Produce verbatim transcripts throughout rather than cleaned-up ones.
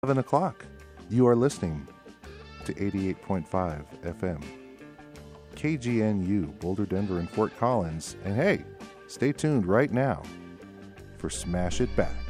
eleven o'clock. You are listening to eighty-eight point five F M. K G N U, Boulder, Denver, and Fort Collins. And hey, stay tuned right now for Smash It Back.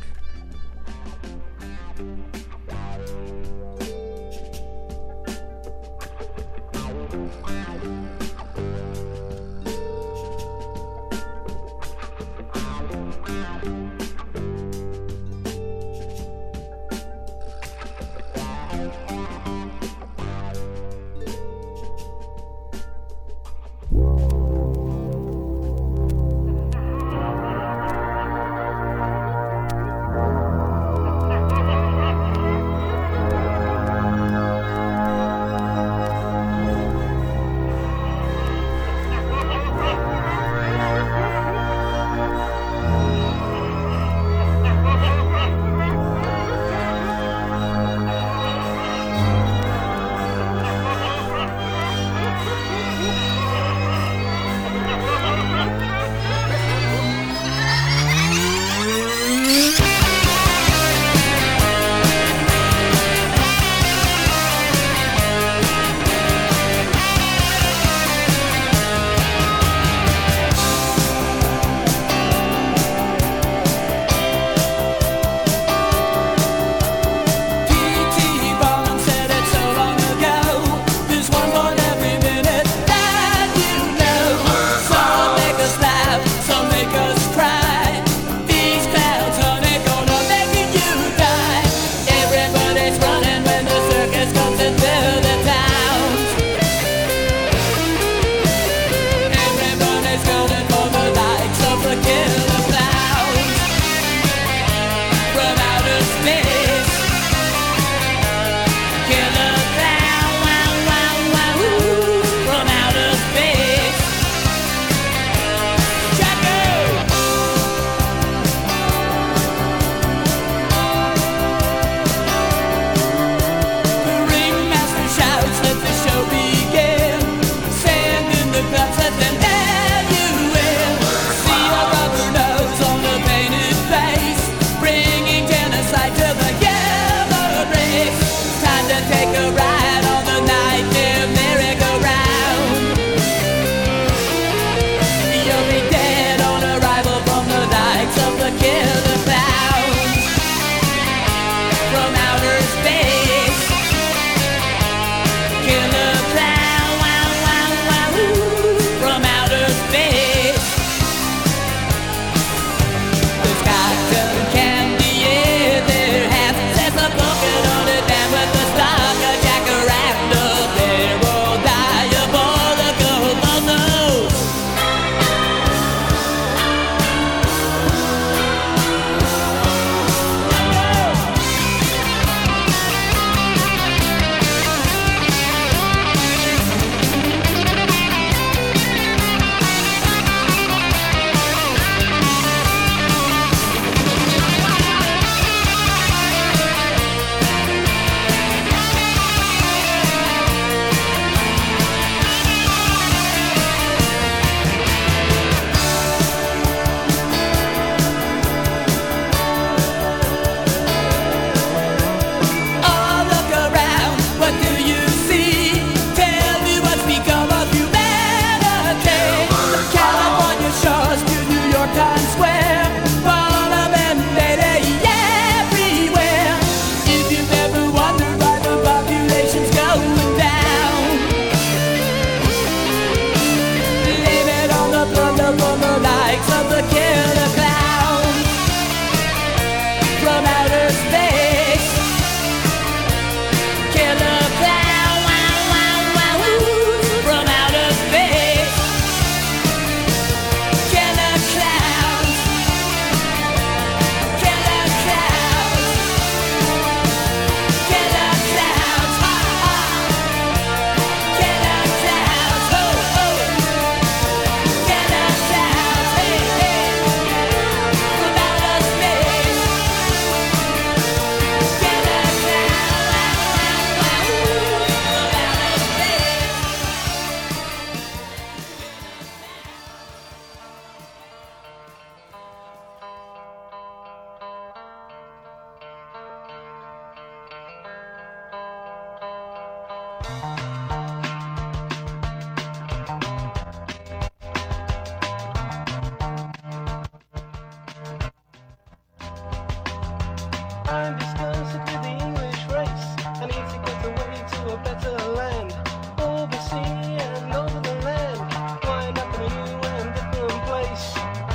I'm disgusted with the English race. I need to get away to a better land. Over sea and over the land. Wind up in a new and different place.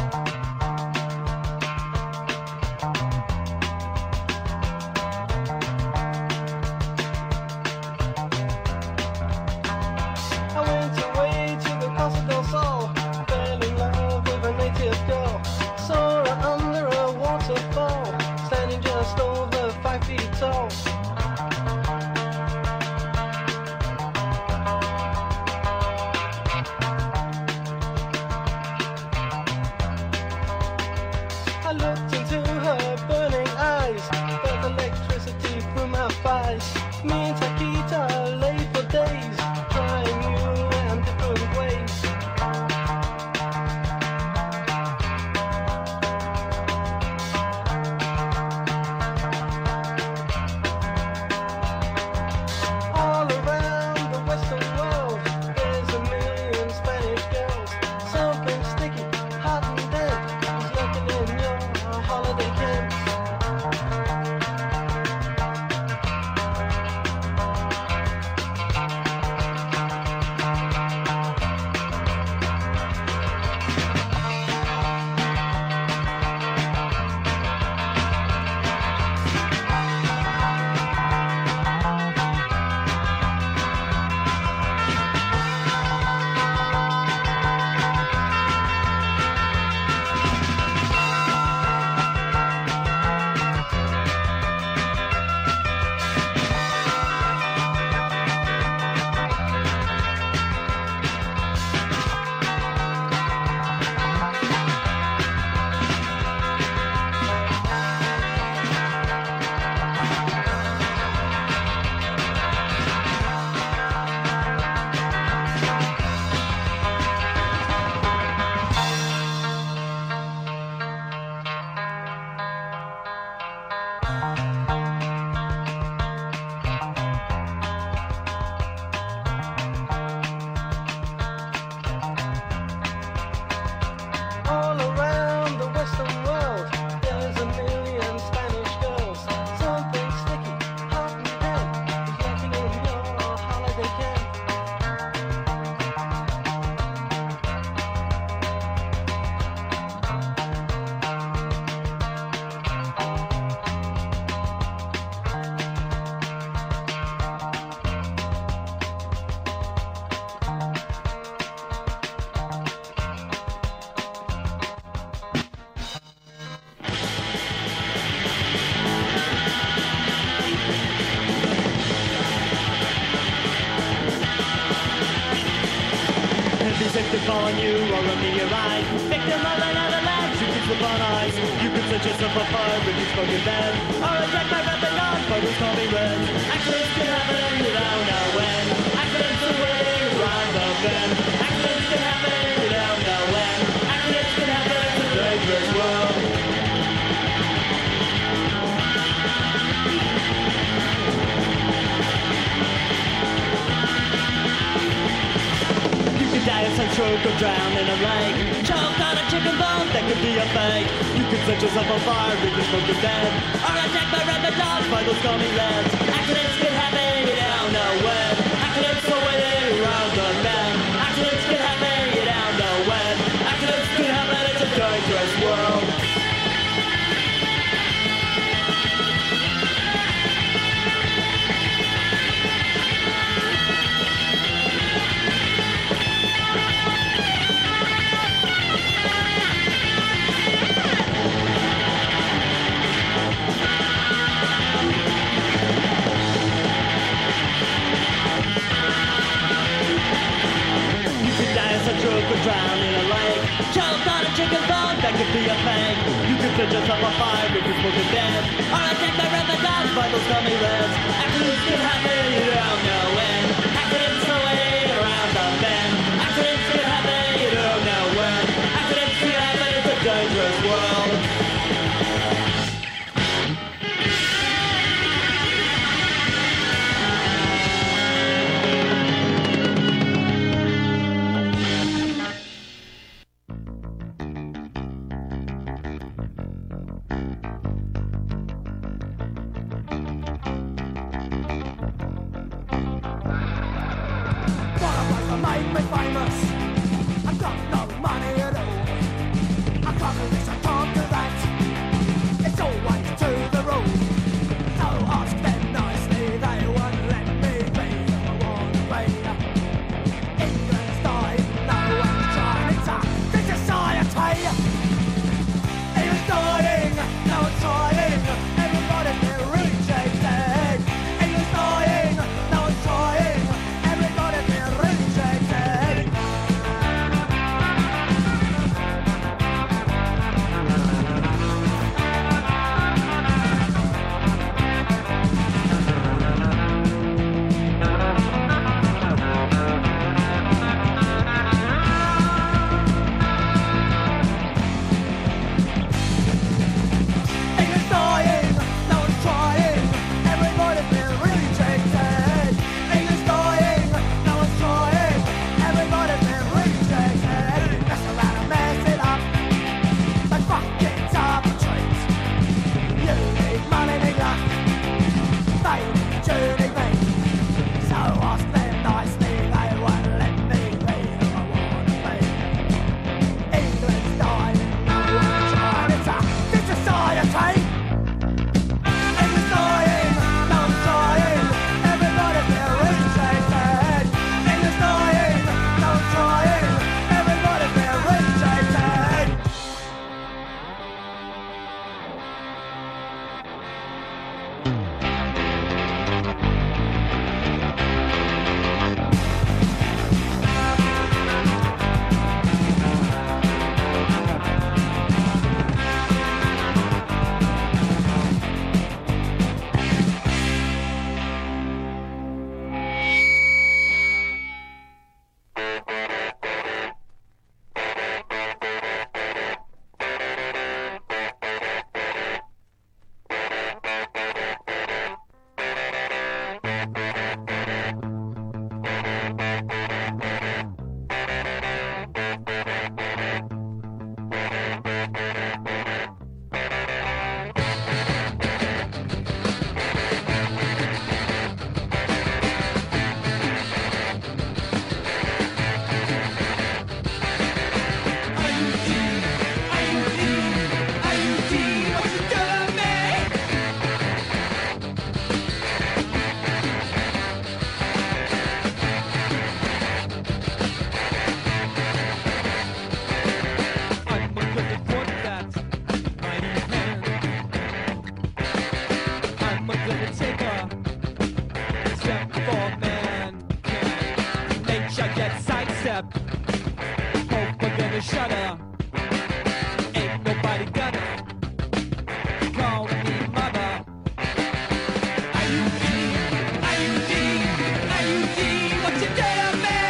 I went away to the Costa del Sol. Fell in love with a native girl. Saw her under a waterfall, standing just over five feet tall. I looked into her burning eyes, felt electricity through my thighs. Me and Taquita lay for days, trying new and different ways. All around the Western world, there's a million Spanish girls. Something sticky, hot and damp is lurking in your holiday camp. All around the Western world, there's a million Spanish girls. Something sticky, hot and damp is lurking in your holiday camp. Be safe to fall on you or a meteorite. Victim of another land, shootings upon ice. You could set yourself afire with your spoken bed, or attacked by rapid dogs, photos call me red. Accidents can happen, you don't know when. Accidents are waiting around the bend. Accidents can happen, you don't know when. Accidents can happen, it's a dangerous world. Die of sunstroke or drown in a lake. Choked on a chicken bone, that could be a fake. You could set yourself on fire with your smoke dead, or attacked by rabid dogs by those gummy leads. Accidents can happen, you don't know when. Accidents are waiting around the bend. Accidents can happen, you don't know when. Accidents can happen, it's a dangerous world. famous. I've got no money at all. I can't do this, I can't do that. It's always to the rule. So ask them nicely, they won't let me be who I want to be. England's dying, no one's trying. It's a good society. England's dying, no one's trying. Everybody's been rejected. England's dying, no one's trying. Everybody's been rejected. England's dying, no one's trying. Everybody's been rejected. England's dying, no one's trying. Everybody's been rejected. Mess around and mess it up. They fucking arbitrate. You need money, need luck. They need you, need me. So ask them nicely, they won't let me be who I want to be. England's dying, no one's trying. It's a good society. England's dying, no one's trying. Everybody's been rejected. England's dying, no one's trying. Everybody's been rejected. I'm gonna take a step for mankind. Nature gets sidestepped. Hope we're gonna shut her. Ain't nobody gonna call me mother. I U D, I U D, I U D, what you did to me?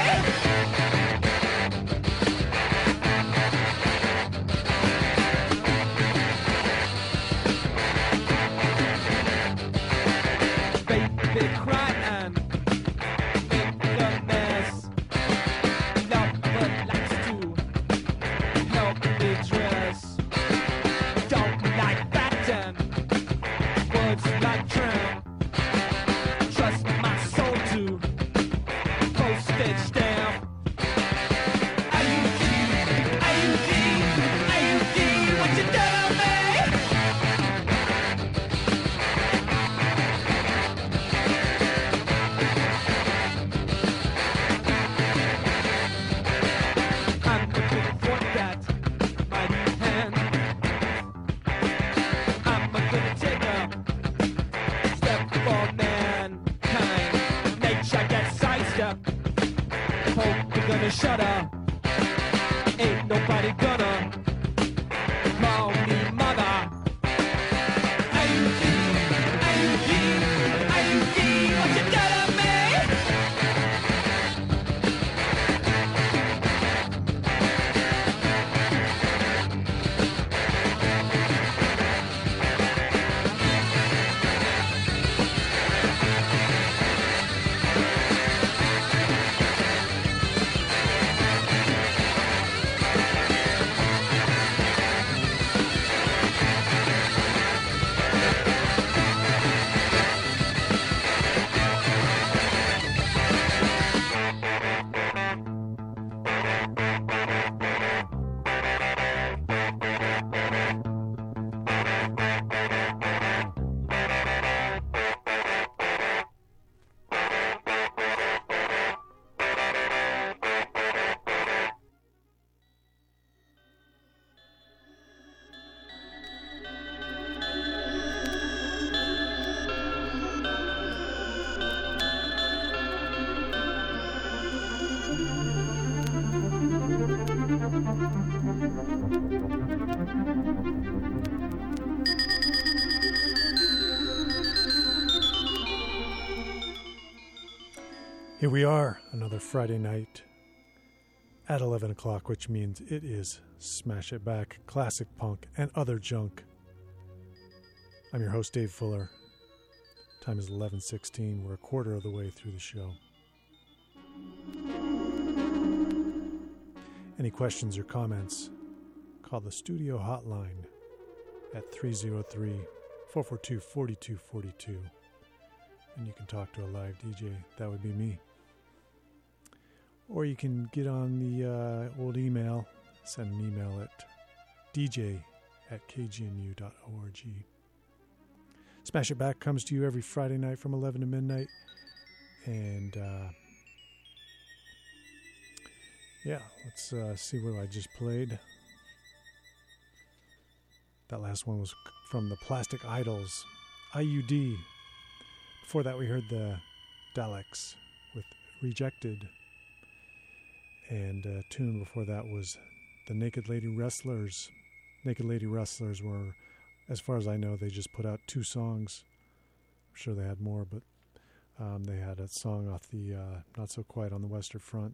Baby crying, make a mess. Love but likes to help me dress. Don't like batting, words like trim. Trust my soul to postage stamp. I U D, I U D, I U D, what you done to me? I'm looking for that mighty hand. I'm gonna take a step for mankind. Nature gets sidestepped. Hope we're gonna shut her. Ain't nobody gonna call me mother. I U D, I U D, I U D, what you done to me? Here we are, another Friday night at eleven o'clock, which means it is Smash It Back, classic punk, and other junk. I'm your host, Dave Fuller. Time is eleven sixteen. We're a quarter of the way through the show. Any questions or comments, call the studio hotline at three oh three, four four two, four two four two. And you can talk to a live D J. That would be me. Or you can get on the uh, old email, send an email at d j at k g n u dot org. Smash It Back comes to you every Friday night from eleven to midnight. And, uh, yeah, let's uh, see what I just played. That last one was from the Plastic Idols, I U D. Before that, we heard the Daleks with Rejected. And a tune before that was the Naked Lady Wrestlers. Naked Lady Wrestlers were, as far as I know, they just put out two songs. I'm sure they had more, but um, they had a song off the uh, Not So Quiet on the Western Front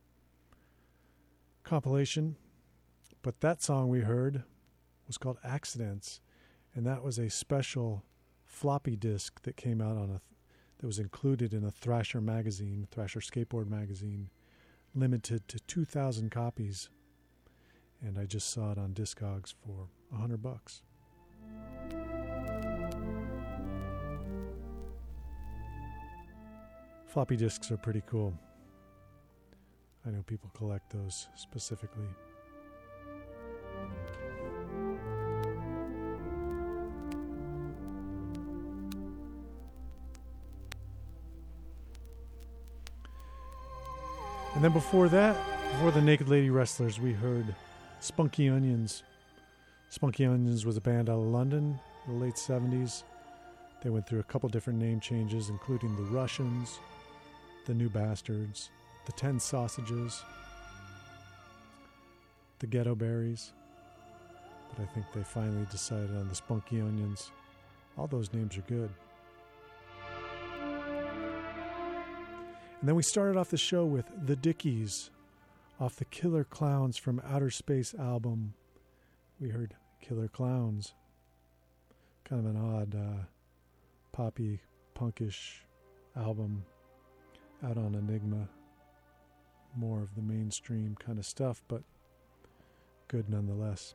compilation. But that song we heard was called Accidents, and that was a special floppy disk that came out on a that was included in a Thrasher magazine, Thrasher Skateboard magazine, limited to two thousand copies, and I just saw it on Discogs for a hundred bucks. Floppy disks are pretty cool. I know people collect those specifically. And then before that, before the Naked Lady Wrestlers, we heard Spunky Onions. Spunky Onions was a band out of London in the late seventies. They went through a couple different name changes, including the Russians, the New Bastards, the Ten Sausages, the Ghetto Berries. But I think they finally decided on the Spunky Onions. All those names are good. And then we started off the show with The Dickies off the Killer Clowns from Outer Space album. We heard Killer Clowns. Kind of an odd uh, poppy, punkish album out on Enigma. More of the mainstream kind of stuff, but good nonetheless.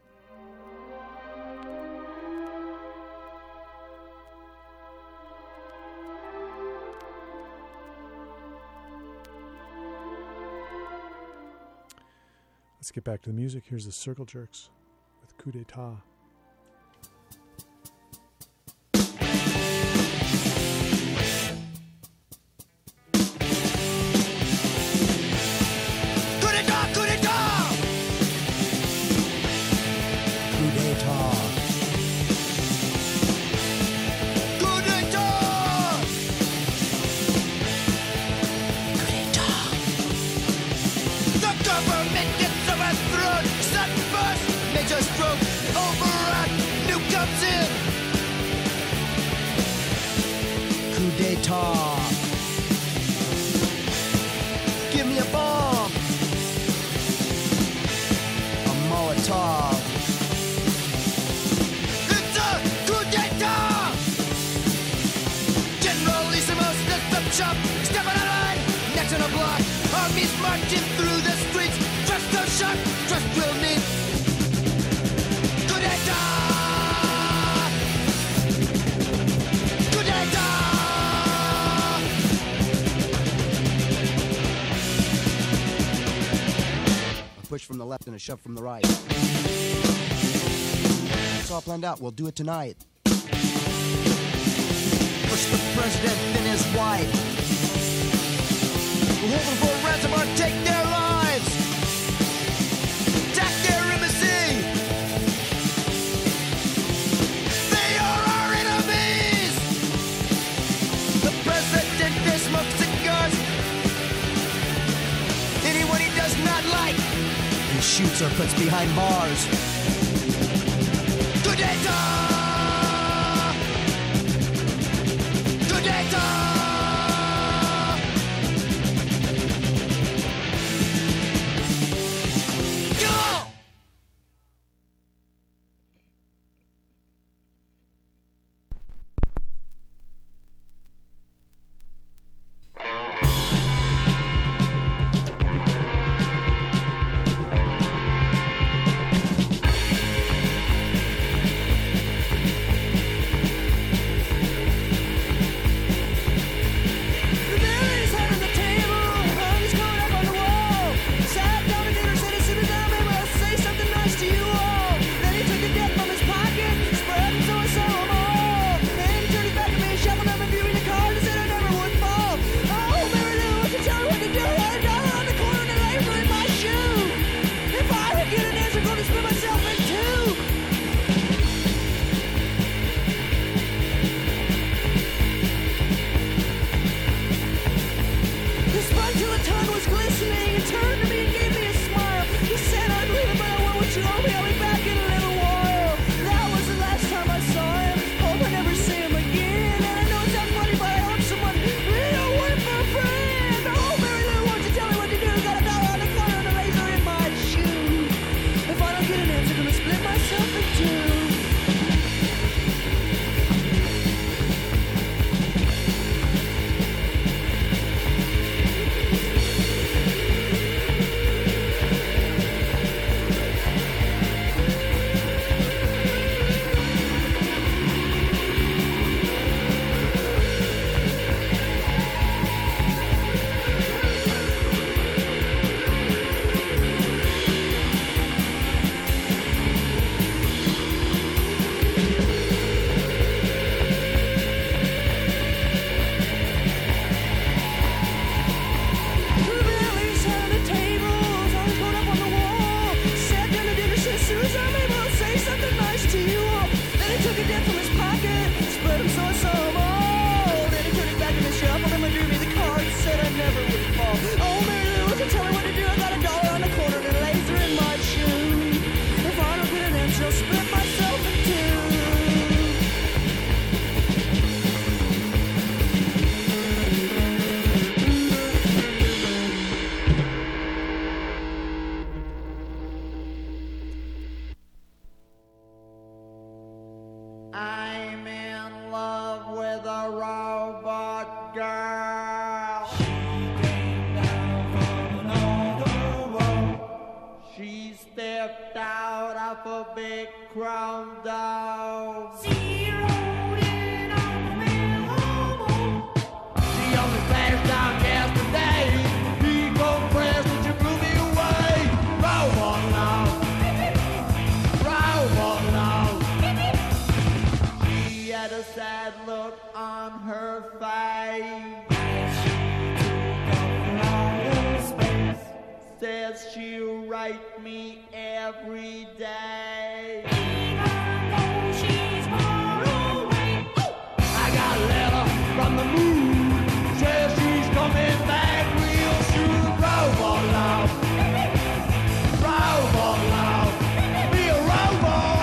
Let's get back to the music. Here's the Circle Jerks with Coup d'etat. Give me a bomb, a Molotov. It's a coup d'etat. Generalissimo steps up shop, stepping out line, next on a block. Armies marching through the streets. Trust no shock, trust will need. Coup d'etat. Coup d'etat. Push from the left and a shove from the right. It's all planned out. We'll do it tonight. Push the president and his wife. We'll hold them for ransom or take their lives. Attack their embassy. They are our enemies. The president they smoke cigars. Anyone he does not like, He shoots or puts behind bars. coup d'etat. Coup d'etat. girl. She stepped out of a big crown dog. She only flashed down yesterday. He gon' press that you blew me away. Roll on now. Roll on now. She had a sad look on her face. Says she'll write me every day. Even though she's far away. I got a letter from the moon. Says she's coming back real soon. Robot love. Robot love. Be a robot.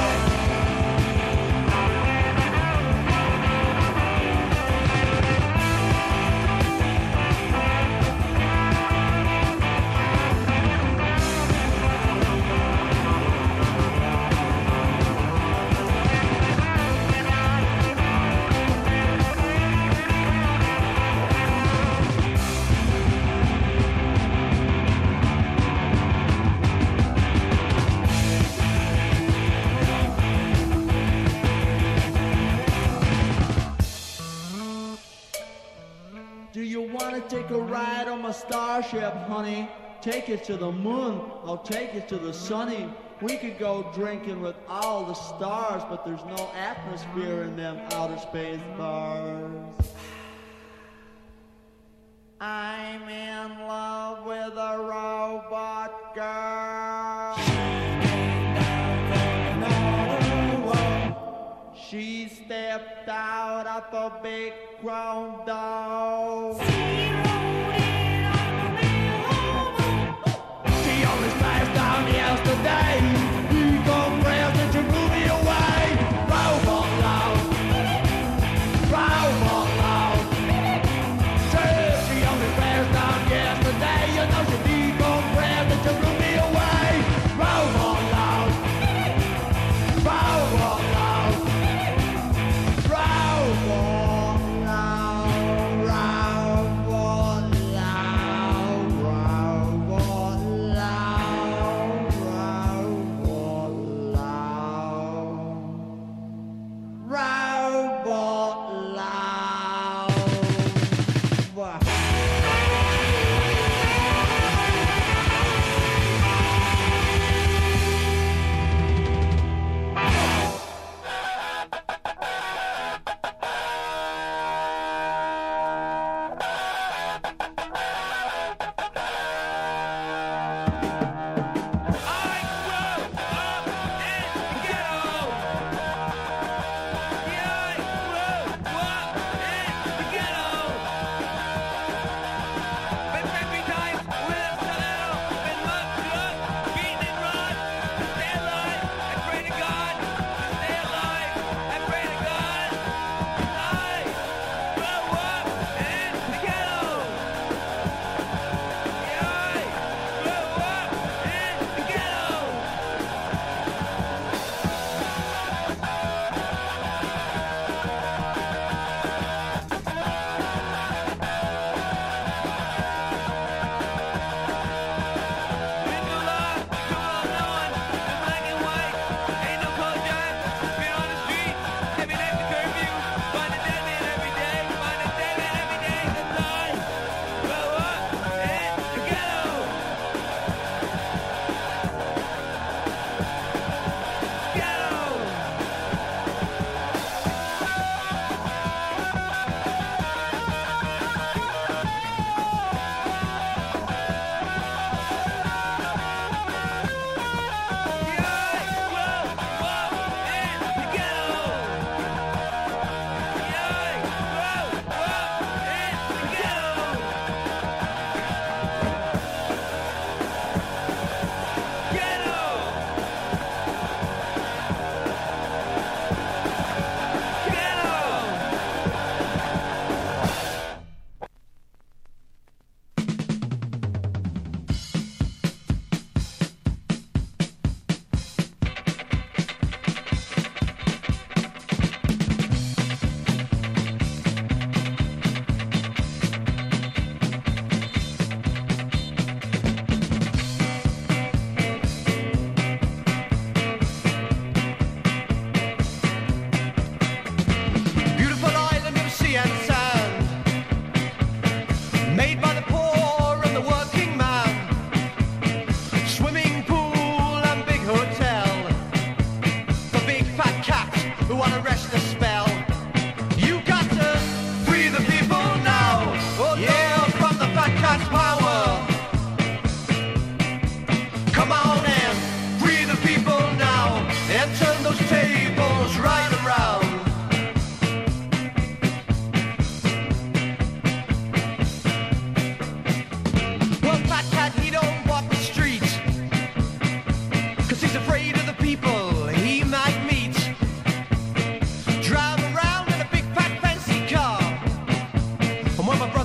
Do you want to take a ride on my starship, honey? Take it to the moon, I'll take it to the sunny. We could go drinking with all the stars, but there's no atmosphere in them outer space bars. I'm in love with a robot girl. She stepped out of a big grown dog. She only slashed down yesterday. You gon' press that you blew me away. Robot love. Robot love. Said she only slashed down yesterday. You know she be gon' press that you blew me away. Robot love. Robot love. Robot love.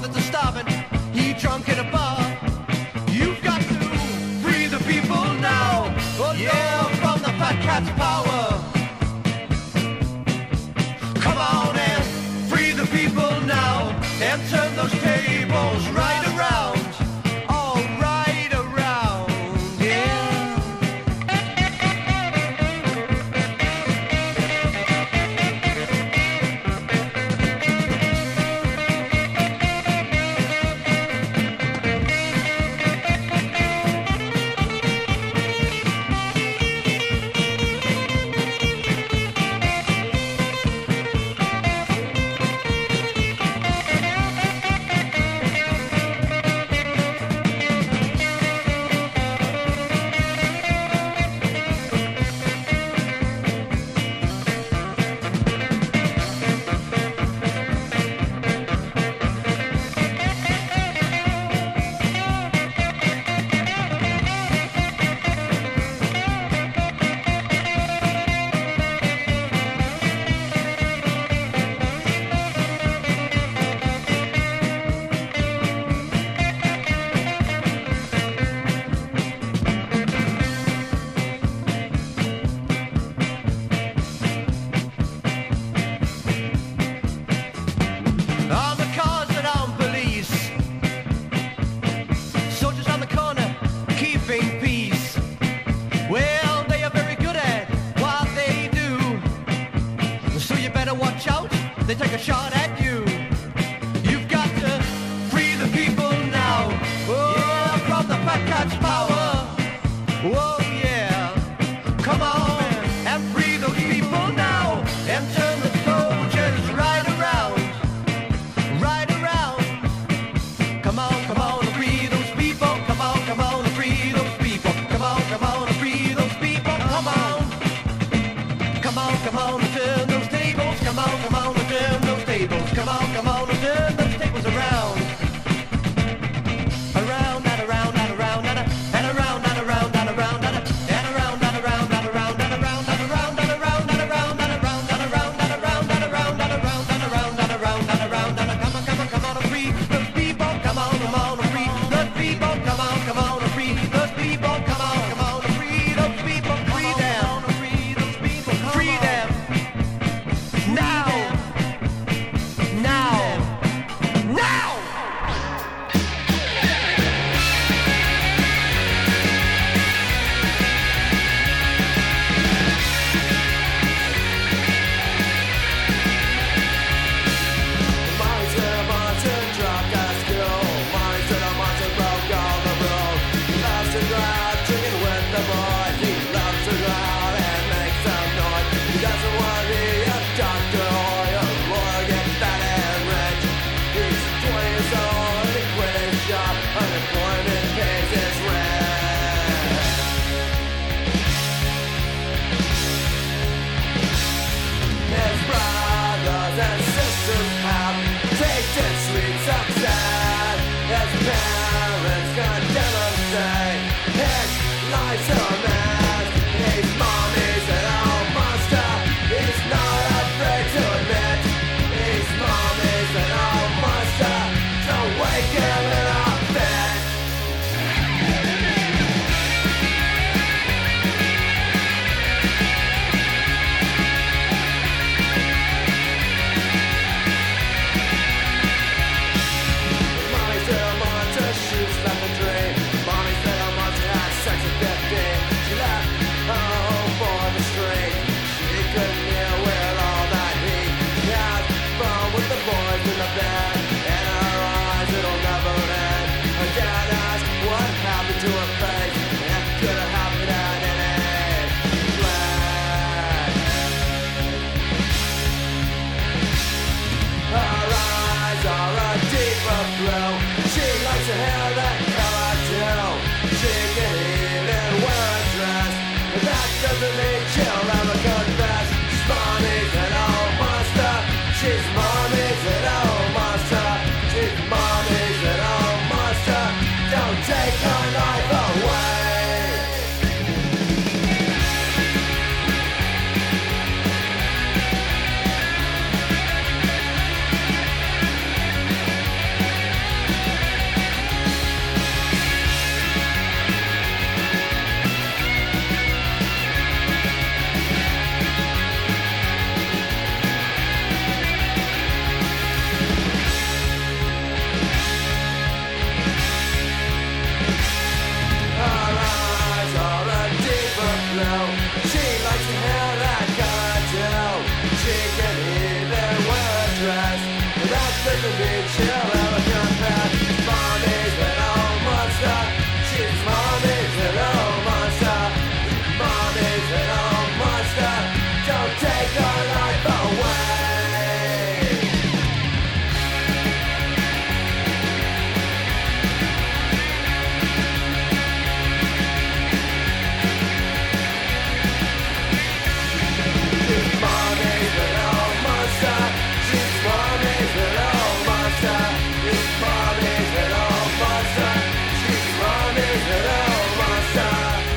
that are starving, eat drunk in a bar. You've got to free the people now. Oh yeah, from the fat cat's power. Come on and free the people now and turn those tables right around. All right around, yeah. On the cars that aren't police, soldiers on the corner keeping peace. Well, they are very good at what they do, so you better watch out, they take a shot at you. You've got to free the people now. Oh, yeah, from the fat cat's power. Oh yeah, come on and free those people now and turn the soldiers right around. Right around. Come on, come on, and free those people. Come on, come on, and free those people. Come on, come on, and free those people. Come on. Come on, come on, and turn those tables. Come on, come on, and turn those tables. Come on, come on, and turn those tables around. Around and around and around and a- and around and around and around and a- and around and around and around and around and around and around and around and around and around and around and around and around and around and around and around and a- come on, come on, come on, and free those people. Come on, come on, and free those people. Come on, come on, and free those people. Come on, come on, and free those people. Free them. Free them. Now. Now. Now. Monster, monster, drunk at school. Monster, the monster broke all the rules. He loves to go out drinking with the boys. He loves to go out and make some noise. He doesn't want to be a doctor or a lawyer, get fat and rich. He's twenty years old and he quit his job. Unemployment pays his rent. His brothers and sisters have tasted sweet success. His parents condemn him, say his life's a mess. His mommy's an old monster. He's not afraid to admit. His mommy's an old monster. Don't wake him in a fit. to meet you, elegant pet. Mommy's little monster. She's mommy's little monster. Mommy's little monster. Don't take her life away. Mommy's little monster. She's mommy's little monster. It's mommy's little monster. She's mommy's little monster.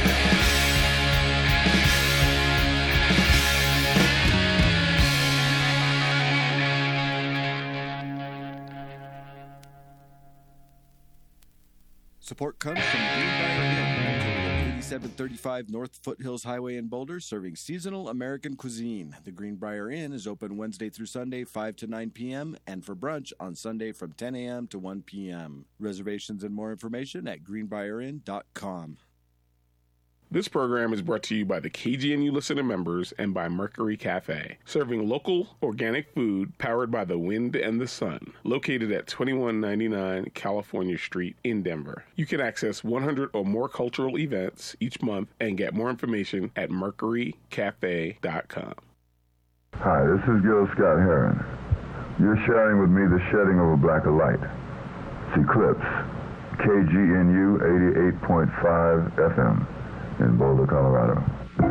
Support comes from Greenbrier Inn, located at eighty-seven thirty-five North Foothills Highway in Boulder, serving seasonal American cuisine. The Greenbrier Inn is open Wednesday through Sunday, five to nine p.m., and for brunch on Sunday from ten a.m. to one p.m. Reservations and more information at greenbrier inn dot com. This program is brought to you by the K G N U listener members and by Mercury Cafe, serving local, organic food powered by the wind and the sun, located at twenty-one ninety-nine California Street in Denver. You can access one hundred or more cultural events each month and get more information at mercury cafe dot com. Hi, this is Gil Scott Heron. You're sharing with me the shedding of a black light. It's Eclipse, K G N U eighty-eight point five F M. in Boulder, Colorado.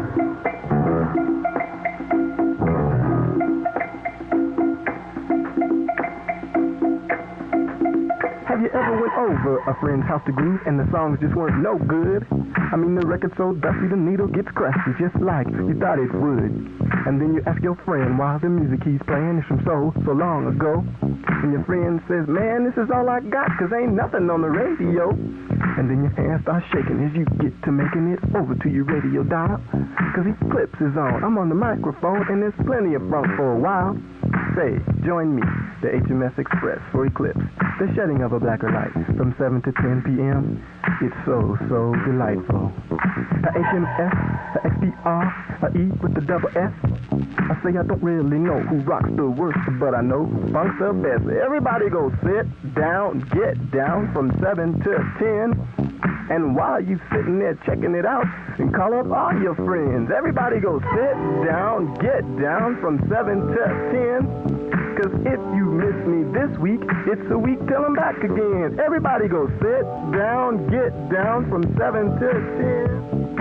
Have you ever went over a friend's house to groove and the songs just weren't no good? I mean, the record's so dusty the needle gets crusty just like you thought it would. And then you ask your friend why the music he's playing is from so, so long ago. And your friend says, man, this is all I got, cause ain't nothing on the radio. And then your hand starts shaking as you get to making it over to your radio dial. Cause Eclipse is on, I'm on the microphone, and there's plenty of funk for a while. Say, join me, the H M S Express for Eclipse, the shedding of a blacker light, from seven to ten p.m. It's so, so delightful. A H M S, a X P R, a E with the double S. I say I don't really know who rocks the worst, but I know who funks the best. Everybody go sit down, get down from seven to ten. And while you sitting there checking it out, and call up all your friends. Everybody go sit down, get down from seven to ten. Cause if you miss me this week, it's a week till I'm back again. Everybody go sit down, get down from seven to ten.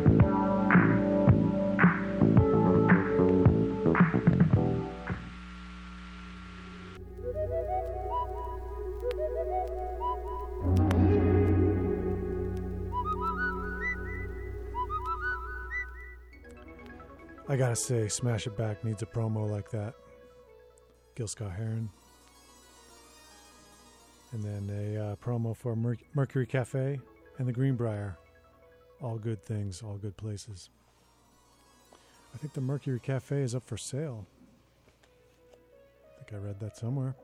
I gotta say, Smash It Back needs a promo like that. Gil Scott Heron. And then a uh, promo for Mer- Mercury Cafe and the Greenbrier. All good things, all good places. I think the Mercury Cafe is up for sale. I think I read that somewhere.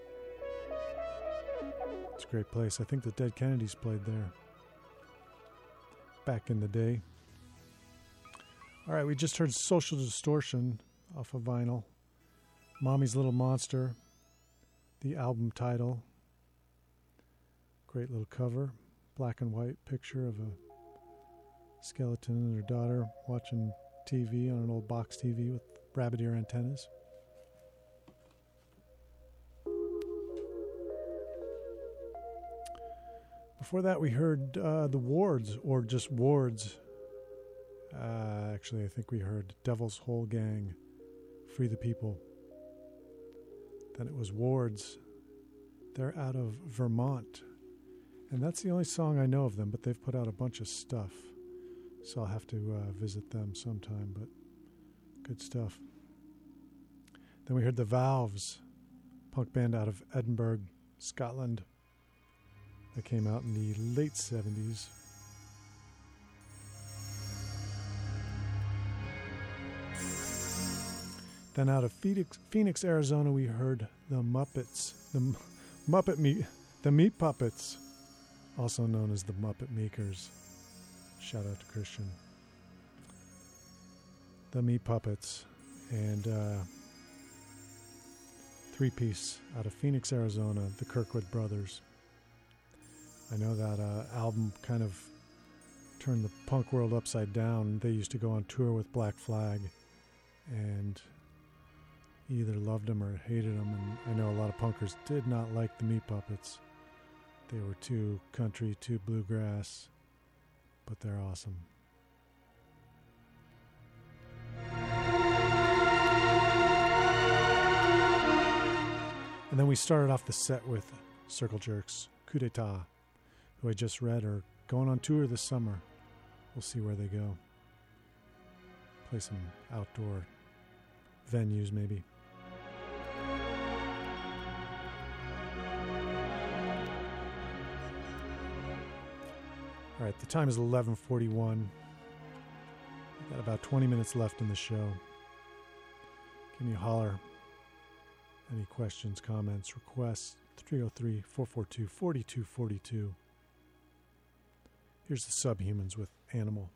It's a great place. I think the Dead Kennedys played there back in the day. All right, we just heard Social Distortion off of vinyl. Mommy's Little Monster, the album title. Great little cover. Black and white picture of a skeleton and her daughter watching T V on an old box T V with rabbit ear antennas. Before that, we heard uh, The Wards, or just Wards. Uh, actually, I think we heard Devil's Whole Gang, Free the People. Then it was Wards. They're out of Vermont. And that's the only song I know of them, but they've put out a bunch of stuff. So I'll have to uh, visit them sometime, but good stuff. Then we heard The Valves, punk band out of Edinburgh, Scotland. That came out in the late seventies. Then out of Phoenix, Phoenix, Arizona, we heard the Muppets, the M- Muppet Meat, the Meat Puppets, also known as the Muppet Makers. Shout out to Christian. The Meat Puppets, and uh, three-piece out of Phoenix, Arizona, the Kirkwood Brothers. I know that uh, album kind of turned the punk world upside down. They used to go on tour with Black Flag, and either loved them or hated them. And I know a lot of punkers did not like the Meat Puppets. They were too country, too bluegrass, but they're awesome. And then we started off the set with Circle Jerks, Coup d'etat, who I just read are going on tour this summer. We'll see where they go. Play some outdoor venues, maybe. All right, the time is eleven forty-one. We've got about twenty minutes left in the show. Give me a holler. Any questions, comments, requests, three oh three, four four two, four two four two. Here's the Subhumans with Animal.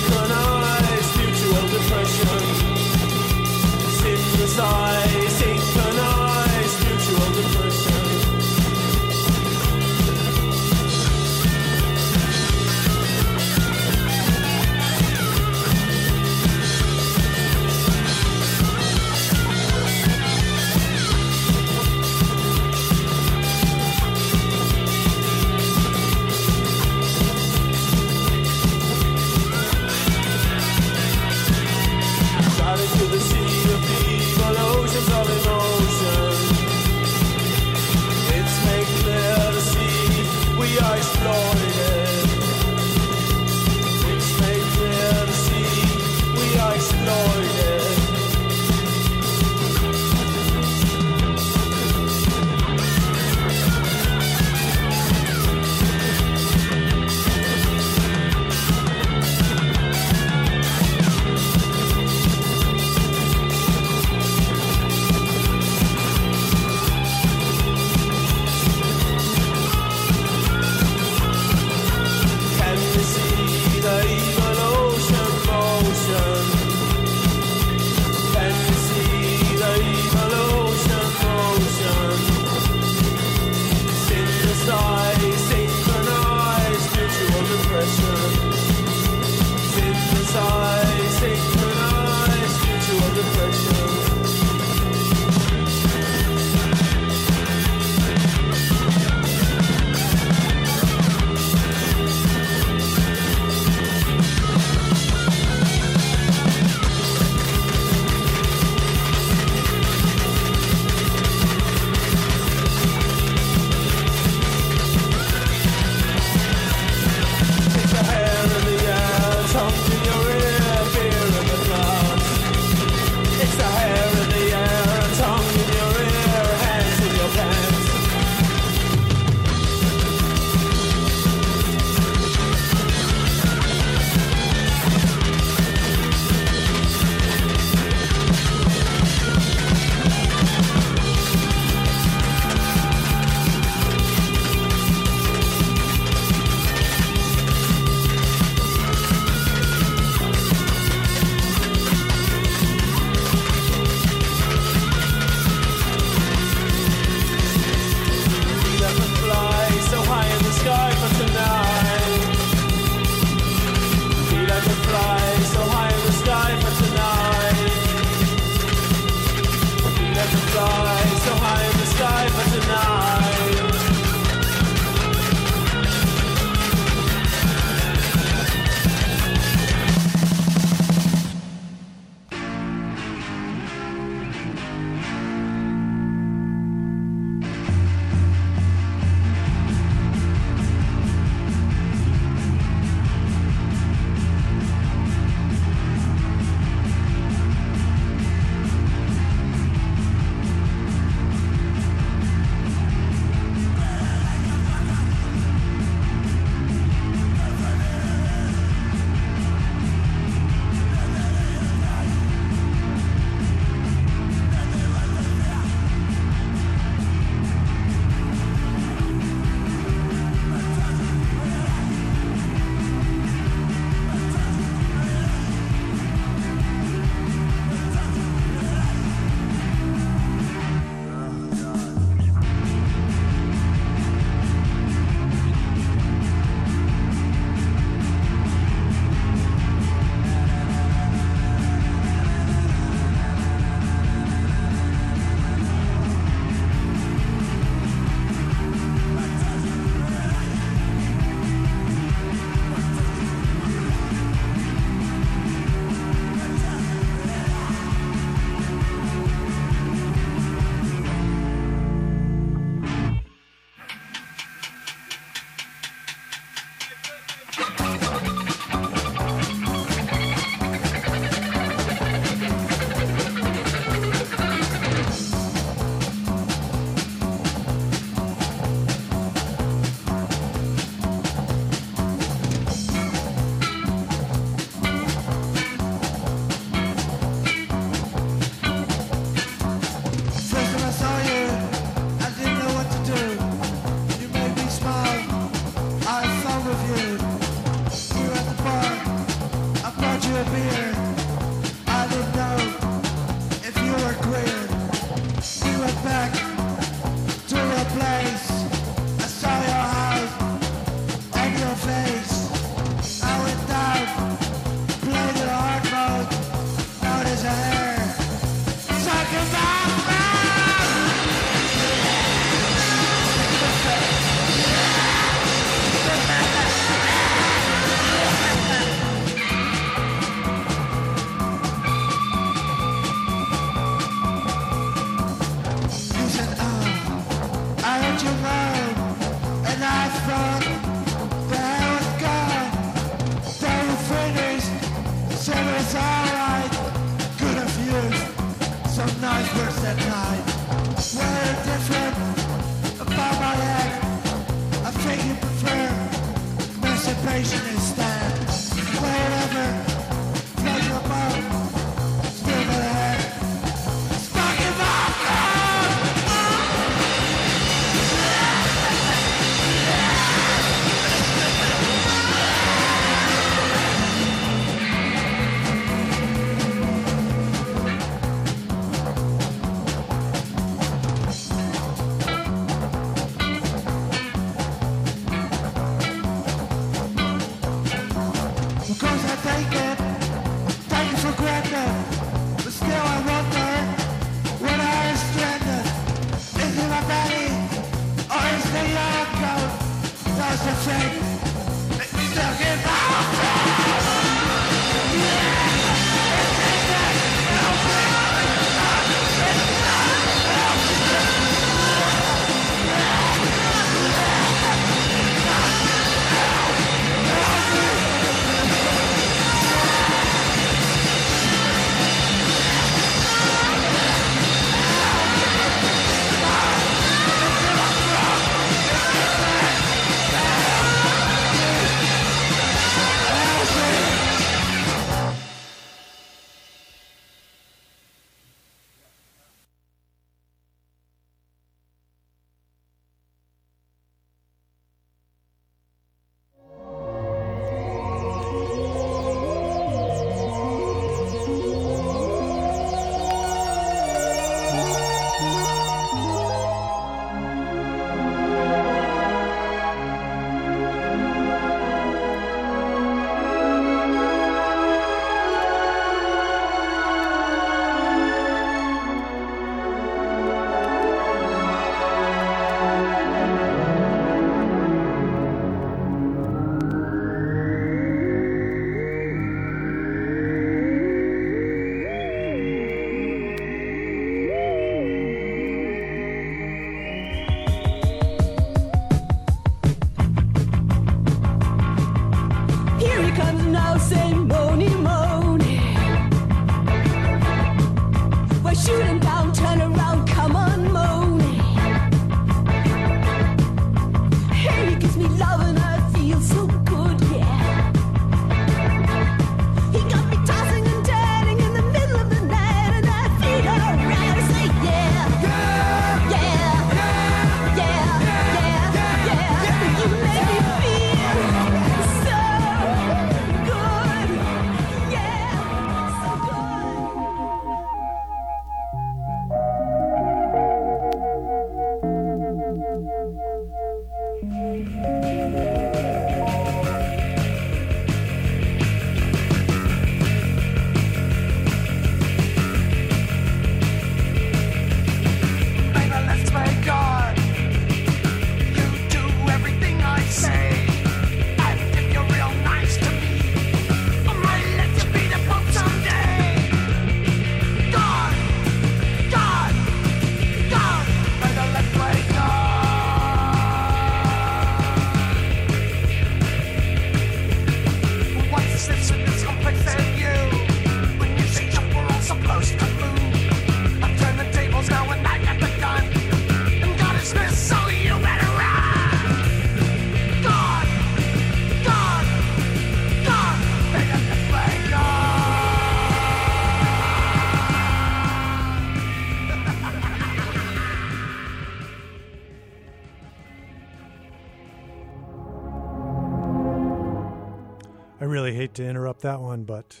Hate to interrupt that one, but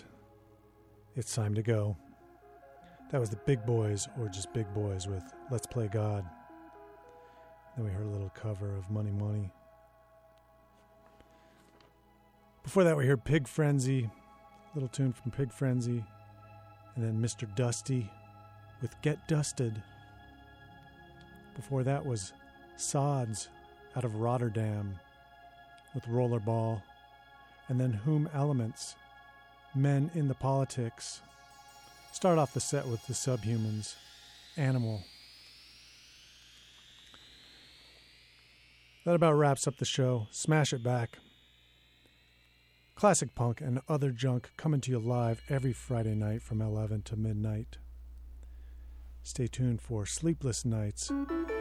it's time to go. That was the Big Boys, or just Big Boys, with Let's Play God. Then we heard a little cover of Money Money. Before that we heard Pig Frenzy, little tune from Pig Frenzy, and then Mister Dusty with Get Dusted. Before that was Sods out of Rotterdam with Rollerball. And then Whom Elements, Men in the Politics. Start off the set with the Subhumans, Animal. That about wraps up the show. Smash it back. Classic punk and other junk coming to you live every Friday night from eleven to midnight. Stay tuned for Sleepless Nights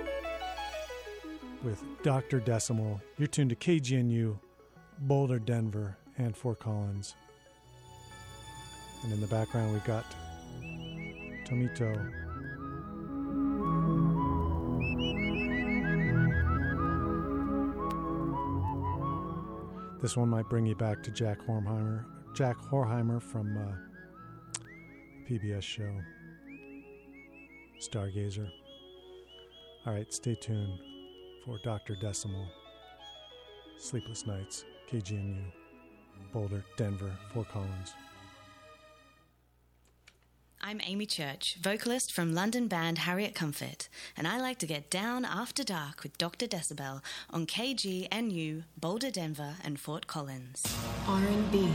with Doctor Decimal. You're tuned to K G N U, Boulder, Denver, and Fort Collins. And in the background we got Tomito. This one might bring you back to Jack Horkheimer, Jack Horkheimer from uh, P B S show Stargazer. All right, stay tuned for Doctor Decimal. Sleepless Nights, K G N U, Boulder, Denver, Fort Collins. I'm Amy Church, vocalist from London band Harriet Comfort, and I like to get down after dark with Doctor Decibel on K G N U, Boulder, Denver, and Fort Collins. R and B,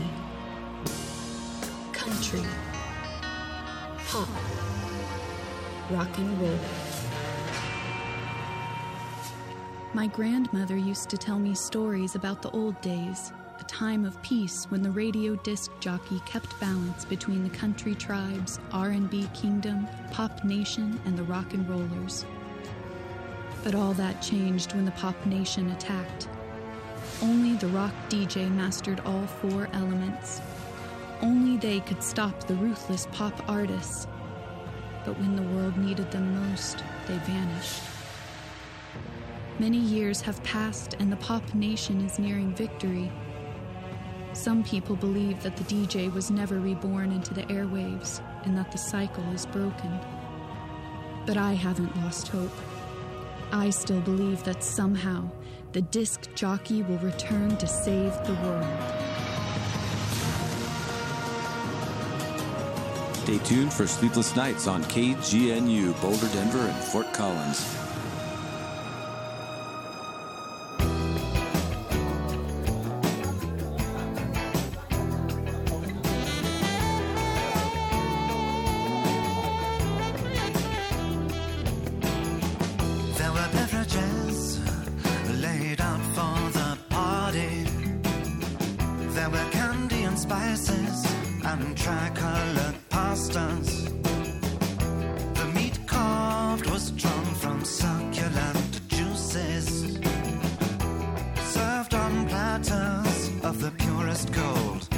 country, pop, rock and roll. My grandmother used to tell me stories about the old days, a time of peace when the radio disc jockey kept balance between the country tribes, R and B kingdom, pop nation, and the rock and rollers. But all that changed when the pop nation attacked. Only the rock D J mastered all four elements. Only they could stop the ruthless pop artists. But when the world needed them most, they vanished. Many years have passed and the pop nation is nearing victory. Some people believe that the D J was never reborn into the airwaves and that the cycle is broken. But I haven't lost hope. I still believe that somehow the disc jockey will return to save the world. Stay tuned for Sleepless Nights on K G N U, Boulder, Denver, and Fort Collins. Served on platters of the purest gold.